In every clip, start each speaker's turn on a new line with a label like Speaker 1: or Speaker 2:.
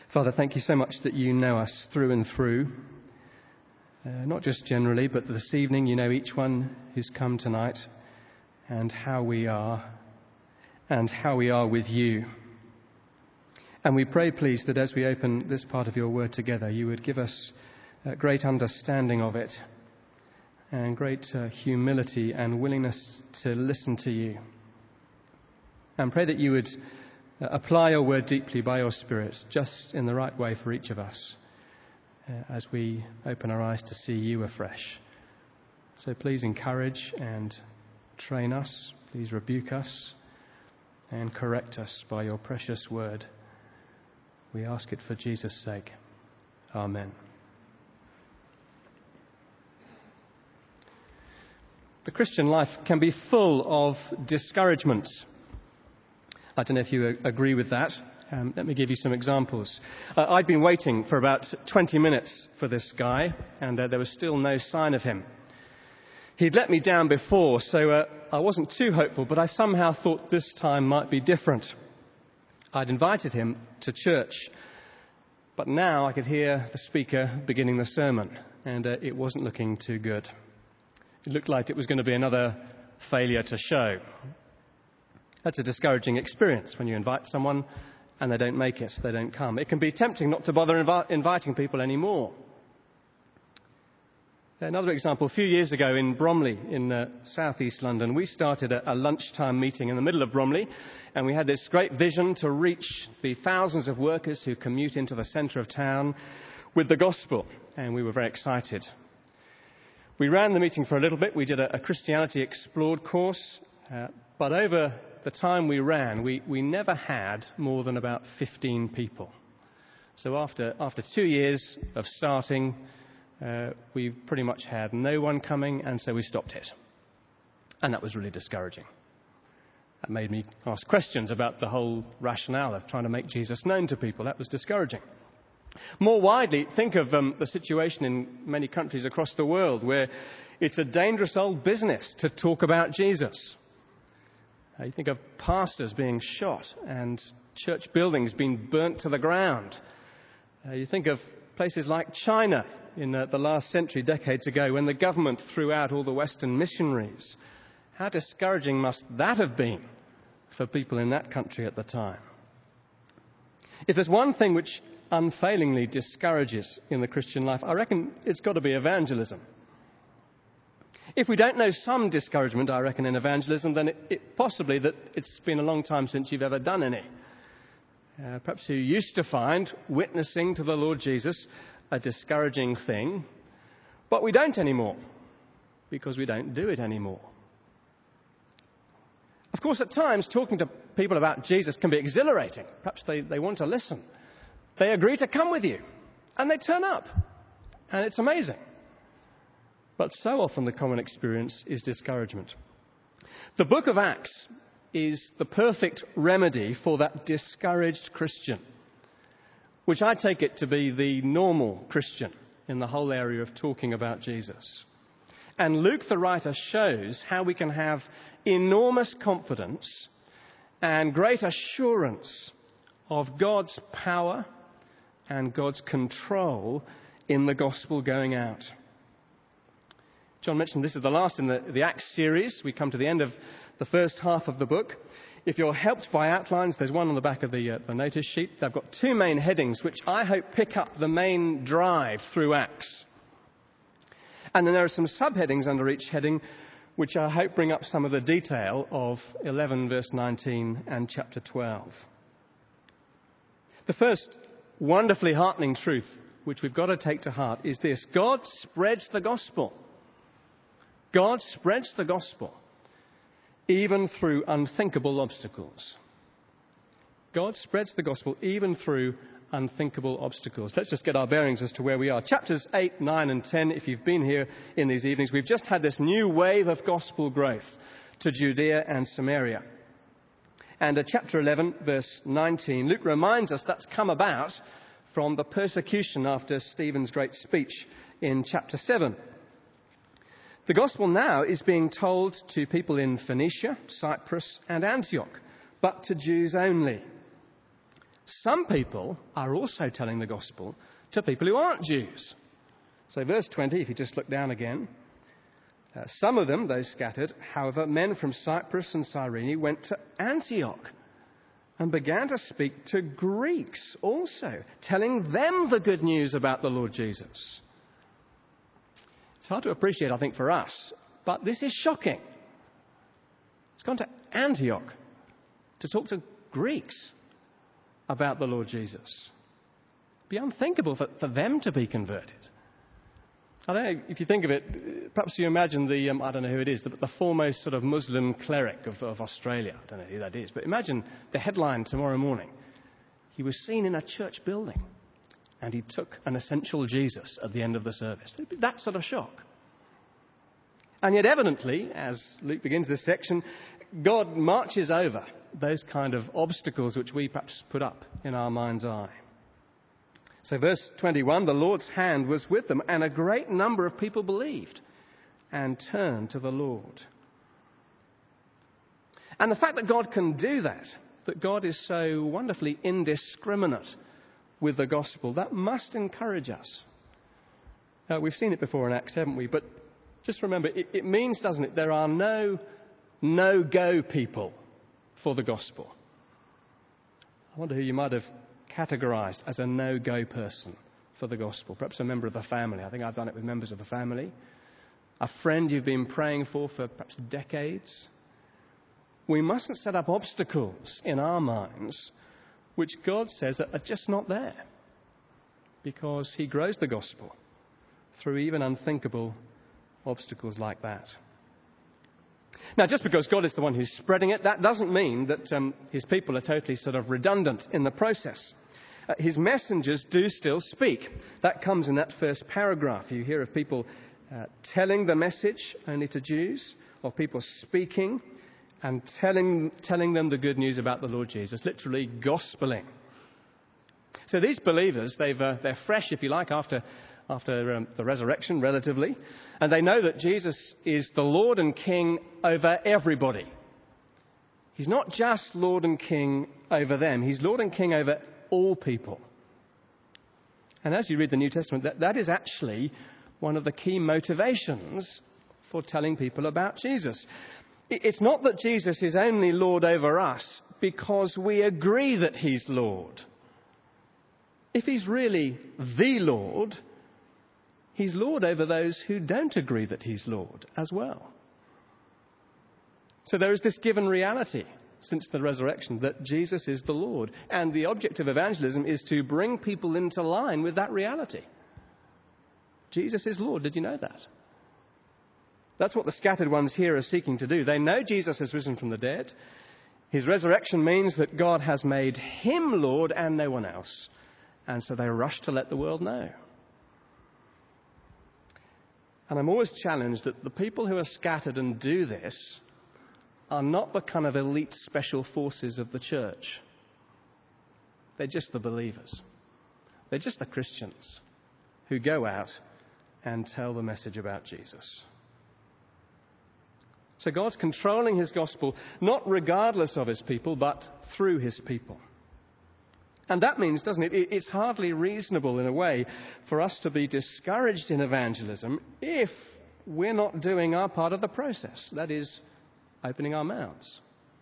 Speaker 1: Father, thank you so much that you know us through and through, not just generally, but this evening you know each one who's come tonight and how we are with you. And we pray, please, that as we open this part of your word together, you would give us great understanding of it and great humility and willingness to listen to you. And pray that you would apply your word deeply by your Spirit, just in the right way for each of us, as we open our eyes to see you afresh. So please encourage and train us, please rebuke us and correct us by your precious word. We ask it for Jesus' sake. Amen. The Christian life can be full of discouragements. I don't know if you agree with that. Let me give you some examples. I'd been waiting for about 20 minutes for this guy, and there was still no sign of him. He'd let me down before, so I wasn't too hopeful, but I somehow thought this time might be different. I'd invited him to church, but now I could hear the speaker beginning the sermon, and it wasn't looking too good. It looked like it was going to be another failure to show. That's a discouraging experience when you invite someone and they don't make it, they don't come. It can be tempting not to bother inviting people anymore. Another example, a few years ago in Bromley in southeast London, we started a lunchtime meeting in the middle of Bromley, and we had this great vision to reach the thousands of workers who commute into the centre of town with the gospel, and we were very excited. We ran the meeting for a little bit. We did a Christianity Explored course, but over the time we ran, we never had more than about 15 people. So after 2 years of starting, we pretty much had no one coming, and so we stopped it. And that was really discouraging. That made me ask questions about the whole rationale of trying to make Jesus known to people. That was discouraging. More widely, think of the situation in many countries across the world where it's a dangerous old business to talk about Jesus. You think of pastors being shot and church buildings being burnt to the ground. You think of places like China in the last century, decades ago, when the government threw out all the Western missionaries. How discouraging must that have been for people in that country at the time? If there's one thing which unfailingly discourages in the Christian life, I reckon it's got to be evangelism. If we don't know some discouragement, I reckon, in evangelism, then it possibly that it's been a long time since you've ever done any. Perhaps you used to find witnessing to the Lord Jesus a discouraging thing, but we don't anymore because we don't do it anymore. Of course, at times, talking to people about Jesus can be exhilarating. Perhaps they want to listen. They agree to come with you, and they turn up, and it's amazing. But so often the common experience is discouragement. The book of Acts is the perfect remedy for that discouraged Christian, which I take it to be the normal Christian in the whole area of talking about Jesus. And Luke, the writer, shows how we can have enormous confidence and great assurance of God's power and God's control in the gospel going out. John mentioned this is the last in the Acts series. We come to the end of the first half of the book. If you're helped by outlines, there's one on the back of the notice sheet. They've got two main headings, which I hope pick up the main drive through Acts. And then there are some subheadings under each heading, which I hope bring up some of the detail of 11 verse 19 and chapter 12. The first wonderfully heartening truth, which we've got to take to heart, is this: God spreads the gospel. God spreads the gospel, even through unthinkable obstacles. God spreads the gospel even through unthinkable obstacles. Let's just get our bearings as to where we are. Chapters 8, 9 and 10, if you've been here in these evenings, we've just had this new wave of gospel growth to Judea and Samaria. And chapter 11, verse 19, Luke reminds us that's come about from the persecution after Stephen's great speech in chapter 7. The gospel now is being told to people in Phoenicia, Cyprus and Antioch, but to Jews only. some people are also telling the gospel to people who aren't Jews. So verse 20, if you just look down again, some of them, those scattered, however, men from Cyprus and Cyrene, went to Antioch and began to speak to Greeks also, telling them the good news about the Lord Jesus. It's hard to appreciate, I think, for us, but this is shocking. It's gone to Antioch to talk to Greeks about the Lord Jesus. It'd be unthinkable for them to be converted. I don't know if you think of it, perhaps you imagine I don't know who it is, the foremost sort of Muslim cleric of Australia. I don't know who that is, but imagine the headline tomorrow morning. He was seen in a church building and he took an essential Jesus at the end of the service. That sort of shock. And yet evidently, as Luke begins this section, God marches over those kind of obstacles which we perhaps put up in our mind's eye. So verse 21, the Lord's hand was with them, and a great number of people believed and turned to the Lord. And the fact that God can do that God is so wonderfully indiscriminate with the gospel, that must encourage us. We've seen it before in Acts, haven't we? But just remember, it means, doesn't it, there are no-go people for the gospel. I wonder who you might have categorised as a no-go person for the gospel. Perhaps a member of the family. I think I've done it with members of the family. A friend you've been praying for perhaps decades. We mustn't set up obstacles in our minds which God says are just not there, because he grows the gospel through even unthinkable obstacles like that. Now, just because God is the one who's spreading it, that doesn't mean that his people are totally sort of redundant in the process. His messengers do still speak. That comes in that first paragraph. You hear of people telling the message only to Jews, of people speaking and telling them the good news about the Lord Jesus, literally gospeling. So these believers, they're fresh, if you like, after the resurrection, relatively, and they know that Jesus is the Lord and King over everybody. He's not just Lord and King over them, he's Lord and King over all people. And as you read the New Testament, that is actually one of the key motivations for telling people about Jesus. It's not that Jesus is only Lord over us because we agree that he's Lord. If he's really the Lord, he's Lord over those who don't agree that he's Lord as well. So there is this given reality since the resurrection that Jesus is the Lord. And the object of evangelism is to bring people into line with that reality. Jesus is Lord. Did you know that? That's what the scattered ones here are seeking to do. They know Jesus has risen from the dead. His resurrection means that God has made him Lord and no one else. And so they rush to let the world know. And I'm always challenged that the people who are scattered and do this are not the kind of elite special forces of the church. They're just the believers. They're just the Christians who go out and tell the message about Jesus. So God's controlling his gospel, not regardless of his people, but through his people. And that means, doesn't it, it's hardly reasonable in a way for us to be discouraged in evangelism if we're not doing our part of the process. That is, opening our mouths.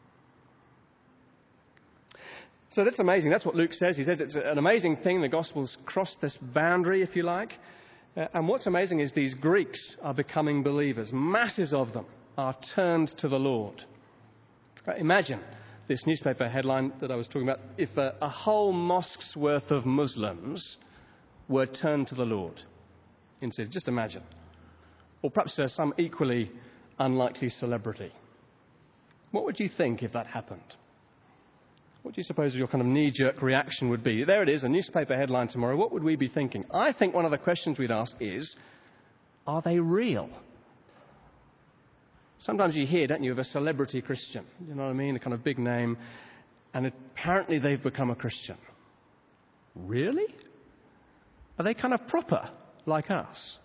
Speaker 1: So that's amazing. That's what Luke says. He says it's an amazing thing. The gospel's crossed this boundary, if you like. And what's amazing is these Greeks are becoming believers. Masses of them are turned to the Lord. Imagine this newspaper headline that I was talking about. If a whole mosque's worth of Muslims were turned to the Lord instead. Just imagine. Or perhaps some equally unlikely celebrity. What would you think if that happened? What do you suppose your kind of knee-jerk reaction would be? There it is, a newspaper headline tomorrow. What would we be thinking? I think one of the questions we'd ask is, are they real? Sometimes you hear, don't you, of a celebrity Christian. You know what I mean? A kind of big name. And apparently they've become a Christian. Really? Are they kind of proper, like us?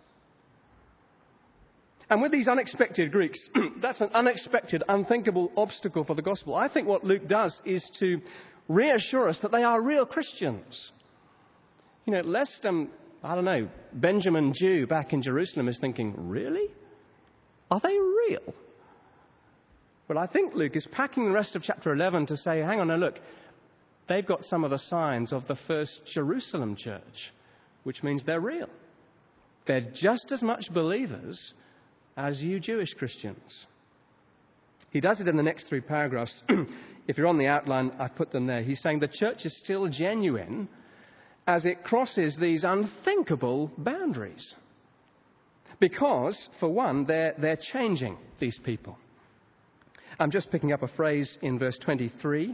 Speaker 1: And with these unexpected Greeks, that's an unexpected, unthinkable obstacle for the gospel. I think what Luke does is to reassure us that they are real Christians. Lest, Benjamin Jew back in Jerusalem is thinking, really? Are they real? Well, I think Luke is packing the rest of chapter 11 to say, hang on, now look, they've got some of the signs of the first Jerusalem church, which means they're real. They're just as much believers as you Jewish Christians. He does it in the next 3 paragraphs. If you're on the outline, I put them there. He's saying the church is still genuine as it crosses these unthinkable boundaries. Because, for one, they're changing these people. I'm just picking up a phrase in verse 23.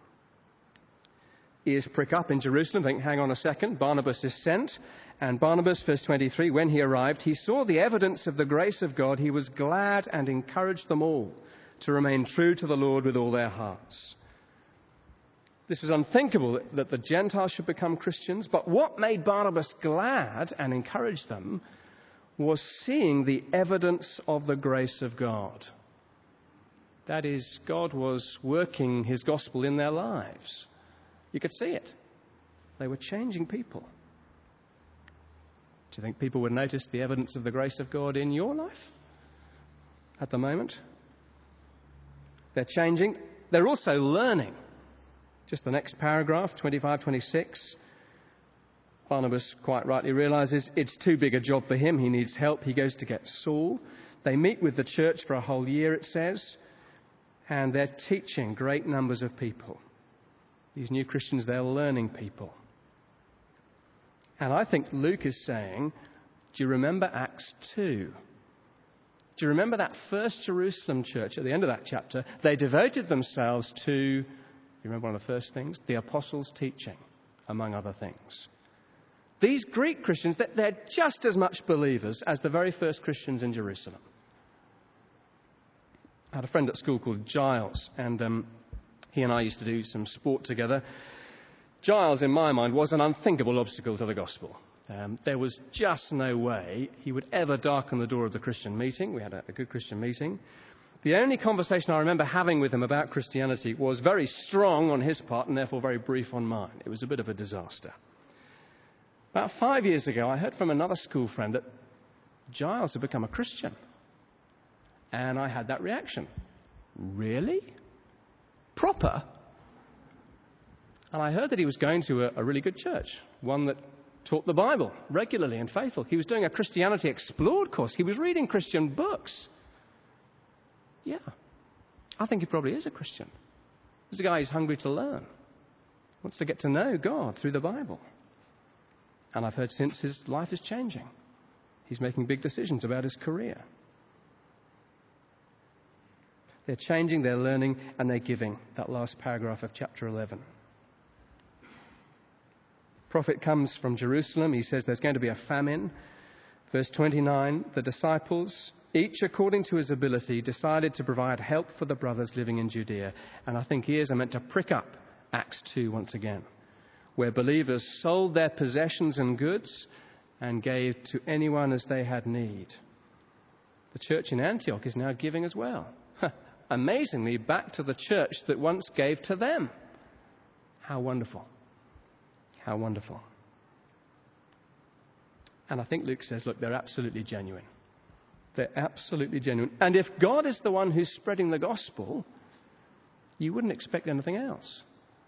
Speaker 1: Ears prick up in Jerusalem, think, hang on a second, Barnabas is sent. And Barnabas, verse 23, when he arrived, he saw the evidence of the grace of God. He was glad and encouraged them all to remain true to the Lord with all their hearts. This was unthinkable that the Gentiles should become Christians, but what made Barnabas glad and encouraged them was seeing the evidence of the grace of God. That is, God was working his gospel in their lives. You could see it. They were changing people. Do you think people would notice the evidence of the grace of God in your life at the moment? They're changing. They're also learning. Just the next paragraph, 25, 26. Barnabas quite rightly realizes it's too big a job for him. He needs help. He goes to get Saul. They meet with the church for a whole year, it says, and they're teaching great numbers of people. These new Christians, they're learning people. And I think Luke is saying, do you remember Acts 2? Do you remember that first Jerusalem church at the end of that chapter? They devoted themselves to, you remember one of the first things? The apostles' teaching, among other things. These Greek Christians, they're just as much believers as the very first Christians in Jerusalem. I had a friend at school called Giles, and he and I used to do some sport together. Giles, in my mind, was an unthinkable obstacle to the gospel. There was just no way he would ever darken the door of the Christian meeting. We had a good Christian meeting. The only conversation I remember having with him about Christianity was very strong on his part and therefore very brief on mine. It was a bit of a disaster. About 5 years ago, I heard from another school friend that Giles had become a Christian. And I had that reaction. Really? Proper? And I heard that he was going to a really good church, one that taught the Bible regularly and faithful. He was doing a Christianity Explored course. He was reading Christian books. Yeah, I think he probably is a Christian. He's a guy who's hungry to learn, wants to get to know God through the Bible. And I've heard since his life is changing. He's making big decisions about his career. They're changing, they're learning, and they're giving. That last paragraph of chapter 11. Prophet comes from Jerusalem. He says there's going to be a famine. Verse 29, the disciples, each according to his ability, decided to provide help for the brothers living in Judea. And I think ears are meant to prick up Acts 2 once again, where believers sold their possessions and goods and gave to anyone as they had need. The church in Antioch is now giving as well. Amazingly, back to the church that once gave to them. How wonderful. How wonderful. And I think Luke says, look, they're absolutely genuine. They're absolutely genuine. And if God is the one who's spreading the gospel, you wouldn't expect anything else.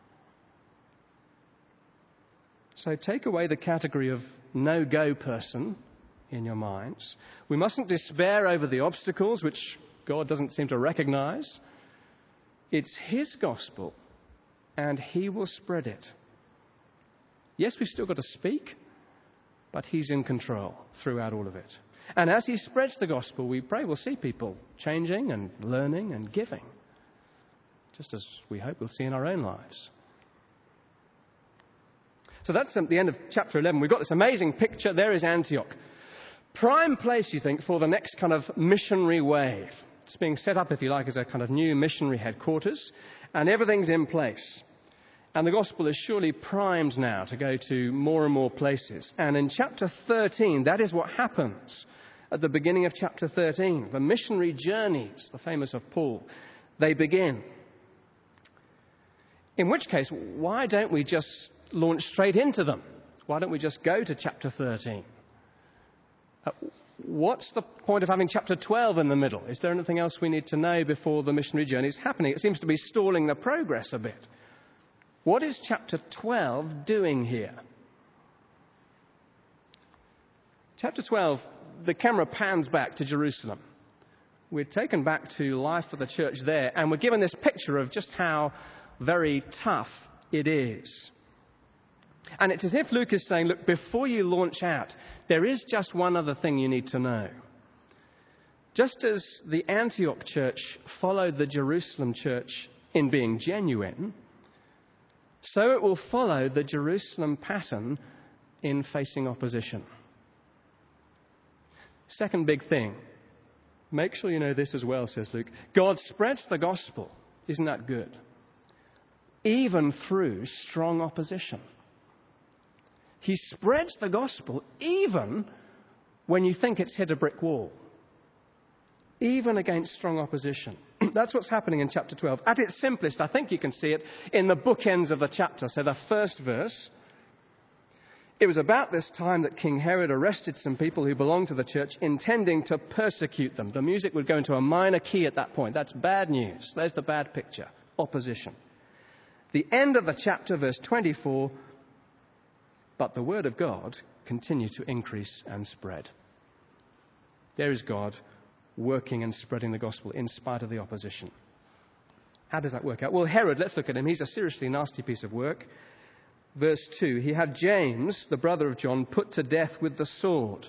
Speaker 1: So take away the category of no-go person in your minds. We mustn't despair over the obstacles which God doesn't seem to recognize. It's his gospel, and he will spread it. Yes, we've still got to speak, but he's in control throughout all of it. And as he spreads the gospel, we pray we'll see people changing and learning and giving, just as we hope we'll see in our own lives. So that's at the end of chapter 11. We've got this amazing picture. There is Antioch. Prime place, you think, for the next kind of missionary wave. It's being set up, if you like, as a kind of new missionary headquarters, and everything's in place. And the gospel is surely primed now to go to more and more places. And in chapter 13, that is what happens at the beginning of chapter 13. The missionary journeys, the famous of Paul, they begin. In which case, why don't we just launch straight into them? Why don't we just go to chapter 13? What's the point of having chapter 12 in the middle? Is there anything else we need to know before the missionary journey is happening? It seems to be stalling the progress a bit. What is chapter 12 doing here? Chapter 12, the camera pans back to Jerusalem. We're taken back to life for the church there, and we're given this picture of just how very tough it is. And it's as if Luke is saying, look, before you launch out, there is just one other thing you need to know. Just as the Antioch church followed the Jerusalem church in being genuine, so it will follow the Jerusalem pattern in facing opposition. Second big thing, make sure you know this as well, says Luke. God spreads the gospel. Isn't that good? Even through strong opposition. He spreads the gospel even when you think it's hit a brick wall. Even against strong opposition. That's what's happening in chapter 12. At its simplest, I think you can see it in the bookends of the chapter. So the first verse, it was about this time that King Herod arrested some people who belonged to the church, intending to persecute them. The music would go into a minor key at that point. That's bad news. There's the bad picture. Opposition. The end of the chapter, verse 24, but the word of God continued to increase and spread. There is God working and spreading the gospel in spite of the opposition. How does that work out? Well, Herod, let's look at him. He's a seriously nasty piece of work. Verse 2, he had James, the brother of John, put to death with the sword.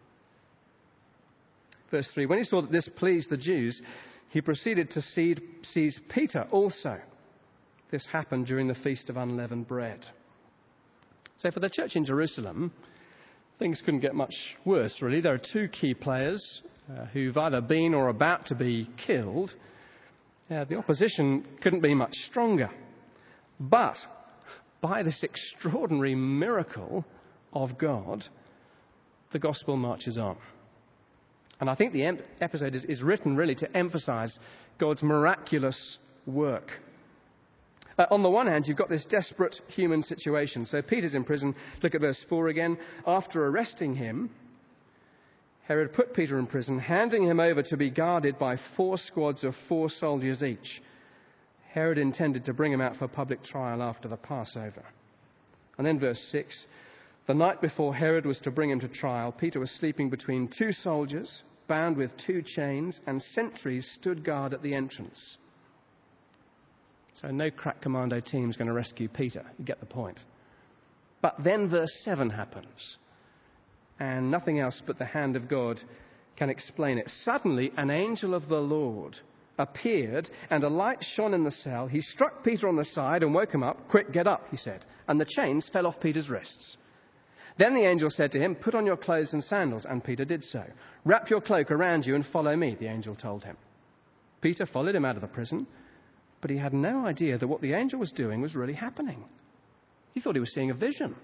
Speaker 1: Verse 3, when he saw that this pleased the Jews, he proceeded to seize Peter also. This happened during the Feast of Unleavened Bread. So for the church in Jerusalem, things couldn't get much worse, really. There are two key players who've either been or about to be killed. The opposition couldn't be much stronger. But by this extraordinary miracle of God, the gospel marches on. And I think the episode is written really to emphasize God's miraculous work. On the one hand, you've got this desperate human situation. So Peter's in prison. Look at verse 4 again. After arresting him, Herod put Peter in prison, handing him over to be guarded by 4 squads of 4 soldiers each. Herod intended to bring him out for public trial after the Passover. And then verse 6, the night before Herod was to bring him to trial, Peter was sleeping between 2 soldiers, bound with 2 chains, and sentries stood guard at the entrance. So no crack commando team is going to rescue Peter. You get the point. But then verse 7 happens. And nothing else but the hand of God can explain it. Suddenly an angel of the Lord appeared and a light shone in the cell. He struck Peter on the side and woke him up. Quick, get up, he said. And the chains fell off Peter's wrists. Then the angel said to him, put on your clothes and sandals. And Peter did so. Wrap your cloak around you and follow me, the angel told him. Peter followed him out of the prison. But he had no idea that what the angel was doing was really happening. He thought he was seeing a vision.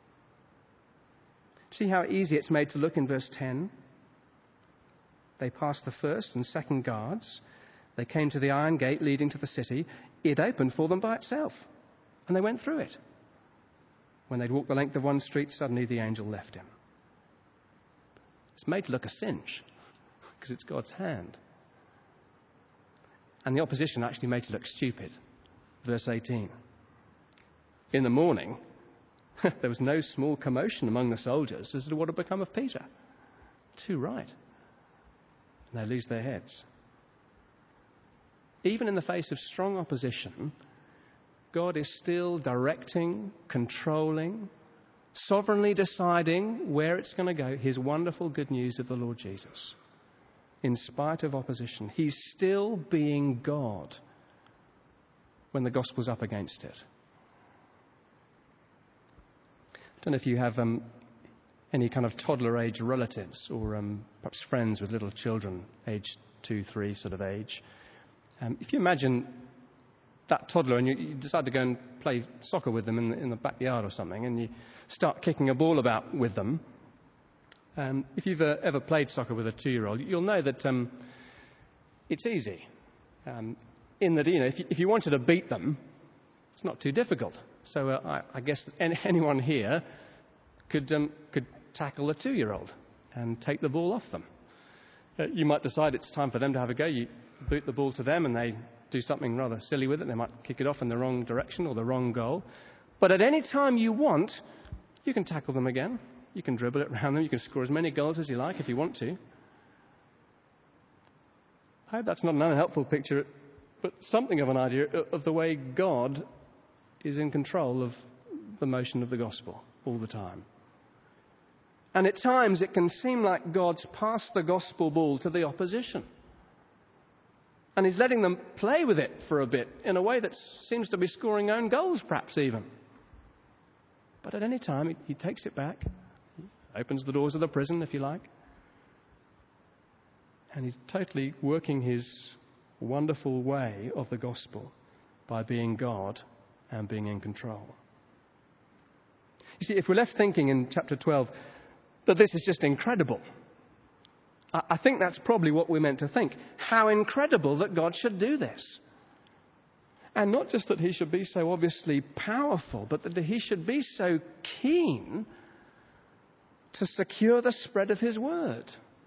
Speaker 1: See how easy it's made to look in verse 10? They passed the first and second guards. They came to the iron gate leading to the city. It opened for them by itself, and they went through it. When they'd walked the length of one street, suddenly the angel left him. It's made to look a cinch, because it's God's hand. And the opposition actually made it look stupid. Verse 18. In the morning, there was no small commotion among the soldiers as to what had become of Peter. Too right. And they lose their heads. Even in the face of strong opposition, God is still directing, controlling, sovereignly deciding where it's going to go. His wonderful good news of the Lord Jesus. In spite of opposition, he's still being God when the gospel's up against it. I don't know if you have any kind of toddler-age relatives or perhaps friends with little children, age 2, 3 sort of age. If you imagine that toddler and you decide to go and play soccer with them in the backyard or something, and you start kicking a ball about with them, if you've ever played soccer with a 2-year-old, you'll know that it's easy. In that, if you wanted to beat them, It's not too difficult. So I guess anyone here could tackle a 2-year-old and take the ball off them. You might decide it's time for them to have a go. You boot the ball to them and they do something rather silly with it. They might kick it off in the wrong direction or the wrong goal. But at any time you want, you can tackle them again. You can dribble it around them. You can score as many goals as you like if you want to. I hope that's not an unhelpful picture, but something of an idea of the way God is in control of the motion of the gospel all the time. And at times it can seem like God's passed the gospel ball to the opposition. And he's letting them play with it for a bit in a way that seems to be scoring own goals, perhaps even. But at any time, he takes it back, opens the doors of the prison, if you like, and he's totally working his wonderful way of the gospel by being God and being in control. You see, if we're left thinking in chapter 12 that this is just incredible, I think that's probably what we're meant to think. How incredible that God should do this. And not just that he should be so obviously powerful, but that he should be so keen to secure the spread of his word.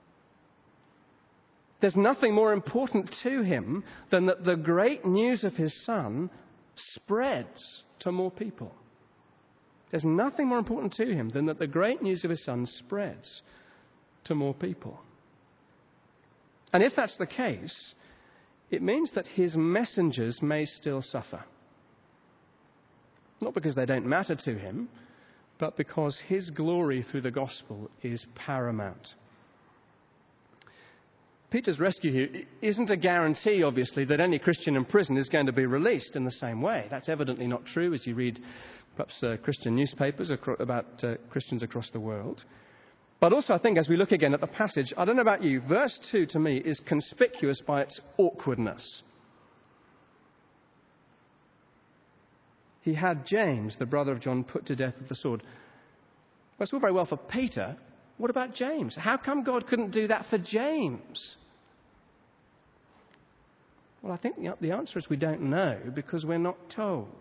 Speaker 1: There's nothing more important to him than that the great news of his Son spreads to more people. There's nothing more important to him than that the great news of his Son spreads to more people. And if that's the case, it means that his messengers may still suffer. Not because they don't matter to him, but because his glory through the gospel is paramount. Peter's rescue here isn't a guarantee, obviously, that any Christian in prison is going to be released in the same way. That's evidently not true as you read perhaps Christian newspapers about Christians across the world. But also I think as we look again at the passage, I don't know about you, verse 2 to me is conspicuous by its awkwardness. He had James, the brother of John, put to death with the sword. Well, it's all very well for Peter. What about James? How come God couldn't do that for James? Well, I think the answer is we don't know because we're not told.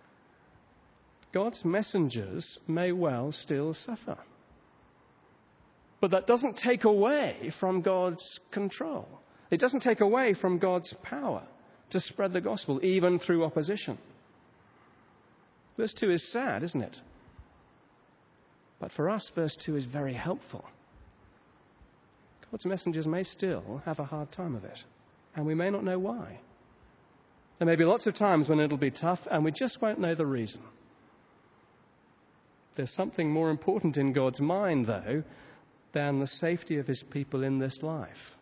Speaker 1: God's messengers may well still suffer. But that doesn't take away from God's control. It doesn't take away from God's power to spread the gospel, even through opposition. Verse 2 is sad, isn't it? But for us, verse 2 is very helpful. God's messengers may still have a hard time of it, and we may not know why. There may be lots of times when it'll be tough, and we just won't know the reason. There's something more important in God's mind, though, than the safety of his people in this life.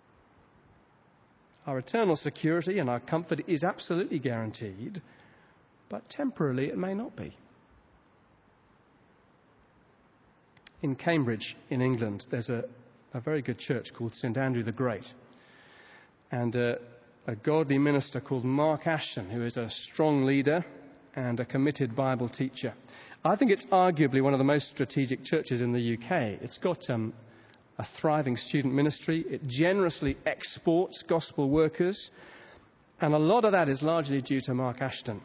Speaker 1: Our eternal security and our comfort is absolutely guaranteed, but temporarily it may not be. In Cambridge, in England, there's a very good church called St Andrew the Great. And a godly minister called Mark Ashton, who is a strong leader and a committed Bible teacher. I think it's arguably one of the most strategic churches in the UK. It's got a thriving student ministry. It generously exports gospel workers. And a lot of that is largely due to Mark Ashton.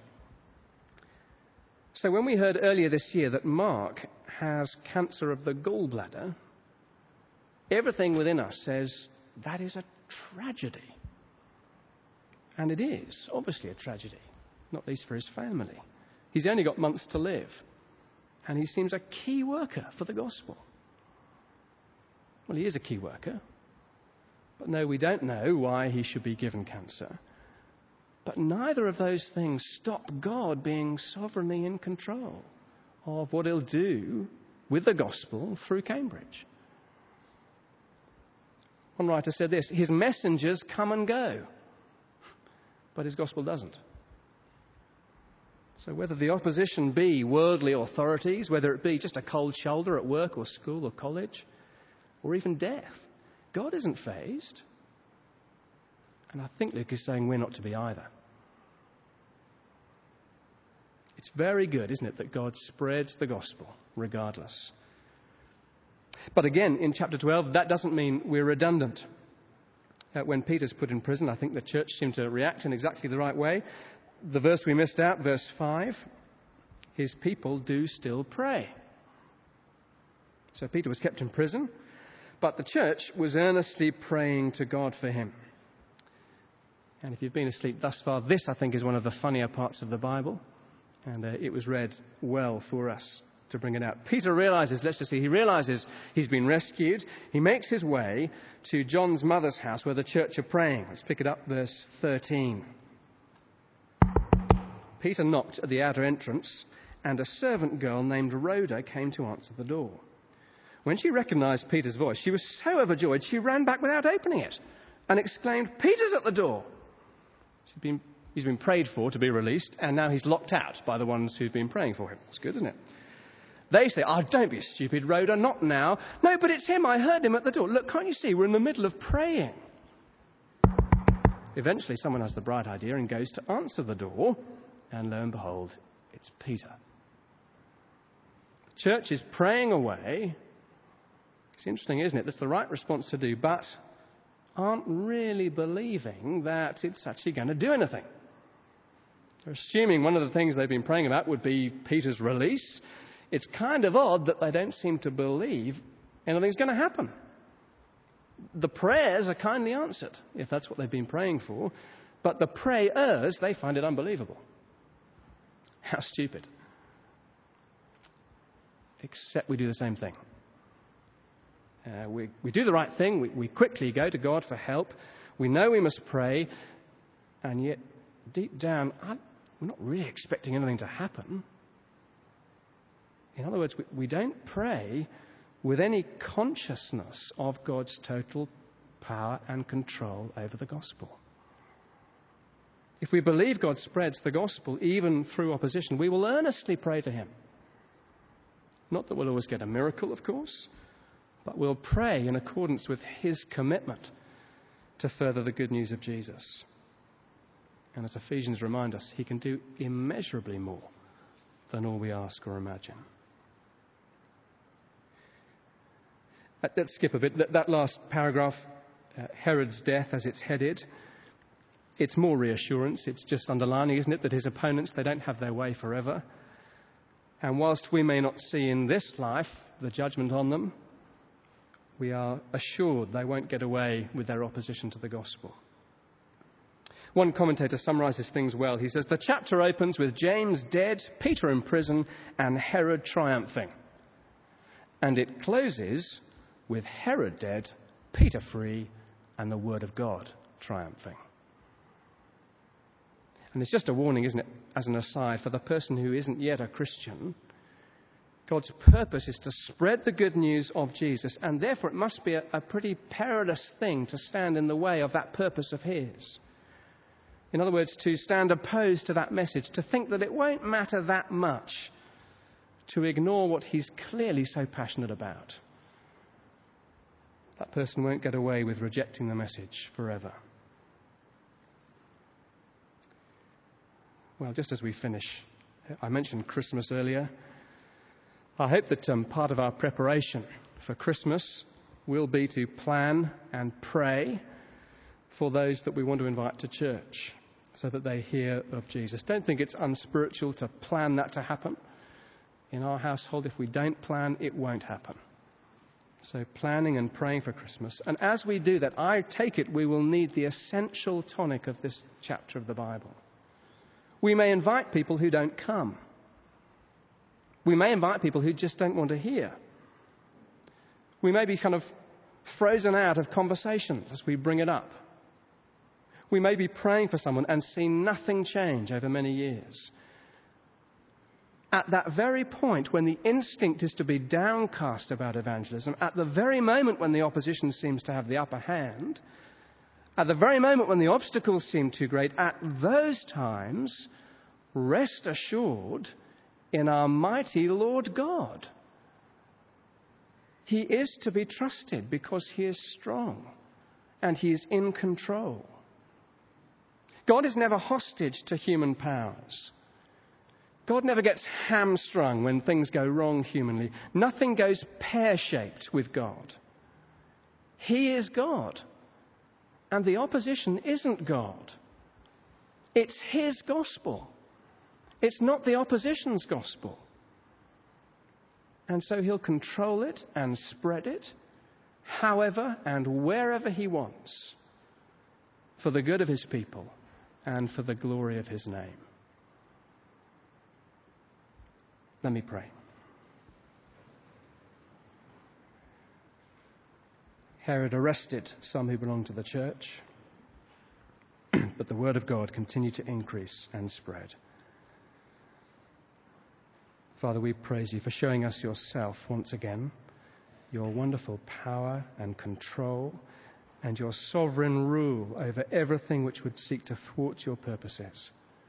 Speaker 1: So when we heard earlier this year that Mark has cancer of the gallbladder, everything within us says that is a tragedy. And it is obviously a tragedy, not least for his family. He's only got months to live. And he seems a key worker for the gospel. Well, he is a key worker. But no, we don't know why he should be given cancer. But neither of those things stop God being sovereignly in control of what he'll do with the gospel through Cambridge. One writer said this: his messengers come and go, but his gospel doesn't. So whether the opposition be worldly authorities, whether it be just a cold shoulder at work or school or college, or even death, God isn't fazed. And I think Luke is saying we're not to be either. It's very good, isn't it, that God spreads the gospel regardless. But again, in chapter 12, that doesn't mean we're redundant. When Peter's put in prison, I think the church seemed to react in exactly the right way. the verse we missed out, verse 5, his people do still pray. So Peter was kept in prison, but the church was earnestly praying to God for him. And if you've been asleep thus far, this, I think, is one of the funnier parts of the Bible. And it was read well for us to bring it out. Peter realizes, let's just see, he realizes he's been rescued. He makes his way to John's mother's house where the church are praying. Let's pick it up, verse 13. Peter knocked at the outer entrance, and a servant girl named Rhoda came to answer the door. When she recognized Peter's voice, she was so overjoyed she ran back without opening it and exclaimed, "Peter's at the door!" He's been prayed for to be released, and now he's locked out by the ones who've been praying for him. It's good, isn't it? They say, "Oh, don't be stupid, Rhoda, not now." "No, but it's him. I heard him at the door. Look, can't you see? We're in the middle of praying." Eventually, someone has the bright idea and goes to answer the door, and lo and behold, it's Peter. The church is praying away. It's interesting, isn't it? That's the right response to do, but aren't really believing that it's actually going to do anything. They're assuming one of the things they've been praying about would be Peter's release. It's kind of odd that they don't seem to believe anything's going to happen. The prayers are kindly answered, if that's what they've been praying for, but the prayers, they find it unbelievable. How stupid. Except we do the same thing. We do the right thing. We quickly go to God for help. We know we must pray. And yet, deep down, we're not really expecting anything to happen. In other words, we don't pray with any consciousness of God's total power and control over the gospel. If we believe God spreads the gospel even through opposition, we will earnestly pray to him. Not that we'll always get a miracle, of course, but we'll pray in accordance with his commitment to further the good news of Jesus. And as Ephesians remind us, he can do immeasurably more than all we ask or imagine. Let's skip a bit. That last paragraph, Herod's death as it's headed, it's more reassurance. It's just underlining, isn't it, that his opponents, they don't have their way forever. And whilst we may not see in this life the judgment on them, we are assured they won't get away with their opposition to the gospel. One commentator summarizes things well. He says, the chapter opens with James dead, Peter in prison, and Herod triumphing. And it closes with Herod dead, Peter free, and the word of God triumphing. And it's just a warning, isn't it, as an aside, for the person who isn't yet a Christian. God's purpose is to spread the good news of Jesus, and therefore it must be a pretty perilous thing to stand in the way of that purpose of his. In other words, to stand opposed to that message, to think that it won't matter that much, to ignore what he's clearly so passionate about. That person won't get away with rejecting the message forever. Well, just as we finish, I mentioned Christmas earlier. I hope that part of our preparation for Christmas will be to plan and pray for those that we want to invite to church so that they hear of Jesus. Don't think it's unspiritual to plan that to happen. In our household, if we don't plan, it won't happen. So planning and praying for Christmas. And as we do that, I take it we will need the essential tonic of this chapter of the Bible. We may invite people who don't come. We may invite people who just don't want to hear. We may be kind of frozen out of conversations as we bring it up. We may be praying for someone and see nothing change over many years. At that very point when the instinct is to be downcast about evangelism, at the very moment when the opposition seems to have the upper hand, at the very moment when the obstacles seem too great, at those times, rest assured in our mighty Lord God. He is to be trusted because he is strong and he is in control. God is never hostage to human powers. God never gets hamstrung when things go wrong humanly. Nothing goes pear-shaped with God. He is God, and the opposition isn't God. It's his gospel. It's not the opposition's gospel. And so he'll control it and spread it however and wherever he wants, for the good of his people and for the glory of his name. Let me pray. Herod arrested some who belonged to the church, but the word of God continued to increase and spread. Father, we praise you for showing us yourself once again, your wonderful power and control, and your sovereign rule over everything which would seek to thwart your purposes.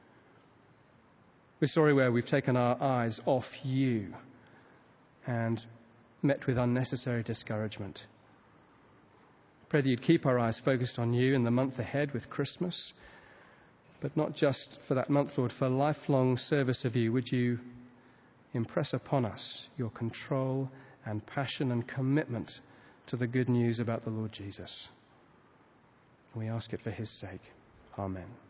Speaker 1: We're sorry where we've taken our eyes off you and met with unnecessary discouragement. Pray that you'd keep our eyes focused on you in the month ahead with Christmas, but not just for that month, Lord, for lifelong service of you. Would you impress upon us your control and passion and commitment to the good news about the Lord Jesus? We ask it for his sake. Amen.